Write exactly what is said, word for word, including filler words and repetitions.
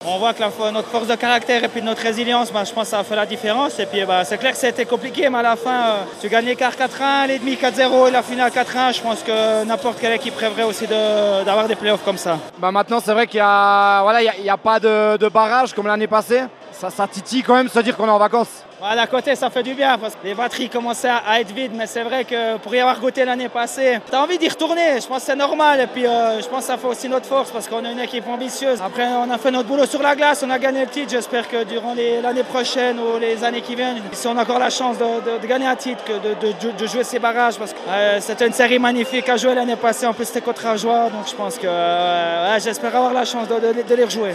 On voit que la, notre force de caractère et puis notre résilience, bah, je pense que ça a fait la différence. Et puis bah, c'est clair que c'était compliqué, mais à la fin, euh, tu gagnes l'écart quatre un, les demi quatre zéro et la finale quatre un. Je pense que n'importe quelle équipe rêverait aussi d'avoir de, des playoffs comme ça. Bah maintenant, c'est vrai qu'il n'y a, voilà, il y a, a pas de, de barrage comme l'année passée. Ça, ça titille quand même se dire qu'on est en vacances. Ouais, d'un côté, ça fait du bien parce que les batteries commençaient à être vides, mais c'est vrai que pour y avoir goûté l'année passée, tu as envie d'y retourner. Je pense que c'est normal et puis euh, je pense que ça fait aussi notre force parce qu'on est une équipe ambitieuse. Après, on a fait notre boulot sur la glace, on a gagné le titre. J'espère que durant l'année prochaine ou les années qui viennent, si on a encore la chance de, de, de gagner un titre, de, de, de jouer ces barrages parce que euh, c'était une série magnifique à jouer l'année passée. En plus, c'était contre Ajoie, donc je pense que euh, ouais, j'espère avoir la chance de, de, de les rejouer.